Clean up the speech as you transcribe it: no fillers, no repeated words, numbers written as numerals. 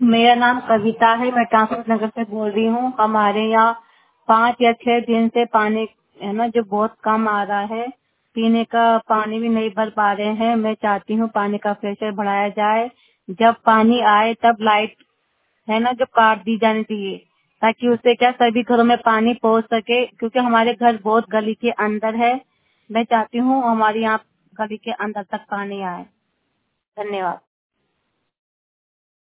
मेरा नाम कविता है। मैं ट्रांसपोर्ट नगर से बोल रही हूँ। हमारे यहाँ 5 या 6 दिन से पानी है ना जो बहुत कम आ रहा है। पीने का पानी भी नहीं भर पा रहे हैं। मैं चाहती हूँ पानी का प्रेशर बढ़ाया जाए। जब पानी आए तब लाइट है ना जो काट दी जानी चाहिए, ताकि उससे क्या सभी घरों में पानी पहुँच सके, क्योंकि हमारे घर बहुत गली के अंदर है। मैं चाहती हूँ हमारे यहाँ गली के अंदर तक पानी आए। धन्यवाद।